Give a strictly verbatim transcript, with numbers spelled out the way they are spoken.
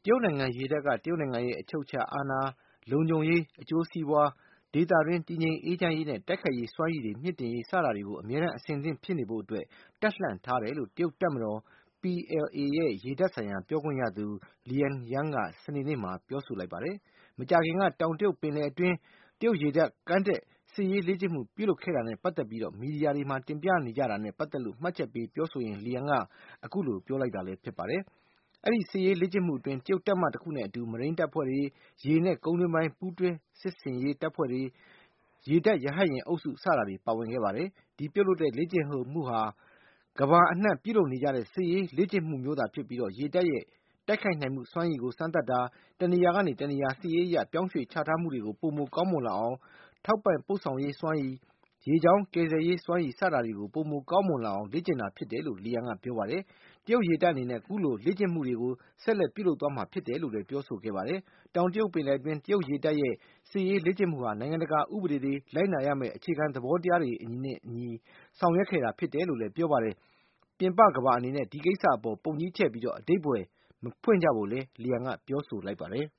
တရုတ်နိုင်ငံရေတပ်က တရုတ်နိုင်ငံရဲ့အချုပ်အခြာအာဏာ၊ လုံခြုံရေး၊ အကျိုးစီးပွား၊ ဒေသတွင်းတည်ငြိမ်အေးချမ်းရေးနဲ့ တိုက်ခိုက်ရေးစွမ်းရည်တွေမြှင့်တင်ရေး စတာတွေကို အမြဲတမ်းအဆင်သင့်ဖြစ်နေဖို့အတွက် တပ်လှန့်ထားတယ်လို့ တရုတ်တပ်မတော် P L A ရဲ့ ရေတပ်ဆိုင်ရာပြောခွင့်ရသူ Lian Yang က စနေနေ့မှာ ပြောဆိုလိုက်ပါတယ်။ မကြာခင်က တောင်တရုတ်ပင်လယ်အတွင်း တရုတ်ရေတပ်ကမ်းတက်စစ်ရေးလေ့ကျင့်မှုပြုလုပ်ခဲ့တာနဲ့ပတ်သက်ပြီး မီဒီယာတွေမှာ တင်ပြနေကြတာနဲ့ပတ်သက်လို့ မှတ်ချက်ပေးပြောဆိုရင်း Lian က အခုလိုပြောလိုက်တာလည်းဖြစ်ပါတယ်။ အဲဒီစစ်ရေးလေ့ကျင့်မှုအတွင်း တရုတ်တပ်မတခုနဲ့အတူ မရိန်းတပ်ဖွဲ့တွေ၊ ရေနဲ့ကုန်းတွင်းပိုင်း ပူးတွဲစစ်ဆင်ရေးတပ်ဖွဲ့တွေ၊ ရေတပ်ရဟတ်ယာဉ်အုပ်စု စတာတွေပါဝင်ခဲ့ပါတယ်။ ဒီပြုလုပ်တဲ့လေ့ကျင့်မှုဟာ ကမ္ဘာအနှံပြုလုပ်နေကြတဲ့ စစ်ရေးလေ့ကျင့်မှုမျိုးသာဖြစ်ပြီး ရေတပ်ရဲ့တိုက်ခိုက်နိုင်မှုစွမ်းရည်ကိုစမ်းသပ်တာ၊ တနေရာကနေ တနေရာ စစ်ရေးအရပြောင်းရွှေ့ချထားမှုတွေကို ပိုမိုကောင်းမွန်လာအောင် ထောက်ပံ့ပို့ဆောင်ရေးစွမ်းရည်၊ ရေကြောင်းကယ်ဆယ်ရေးစွမ်းရည် စတာတွေကို ပိုမိုကောင်းမွန်လာအောင် လေ့ကျင့်တာဖြစ်တယ်လို့ Lian ကပြောပါတယ်။ တရုတ်ရေတပ်အနေနဲ့ အခုလိုလေ့ကျင့်မှုတွေကို ဆက်လက်ပြုလုပ်သွားမှာဖြစ်တယ်လို့လည်း ပြောဆိုခဲ့ပါတယ်။ တောင်တရုတ်ပင်လယ်အတွင်း တရုတ်ရေတပ်ရဲ့စစ်ရေးလေ့ကျင့်မှုဟာ နိုင်ငံတကာဥပဒေတွေ လိုက်နာရမယ့်အခြေခံသဘောတရားတွေနဲ့အညီဆောင်ရွက်ခဲ့တာဖြစ်တယ်လို့လည်းပြောပါတယ်။ ပြင်ပကမ္ဘာအနေနဲ့ ဒီကိစ္စအပေါ် ပုံကြီးချဲ့ပြီး အဓိပ္ပါယ်မဖွင့်ကြဖို့လည်း Lian ကပြောဆိုလိုက်ပါတယ်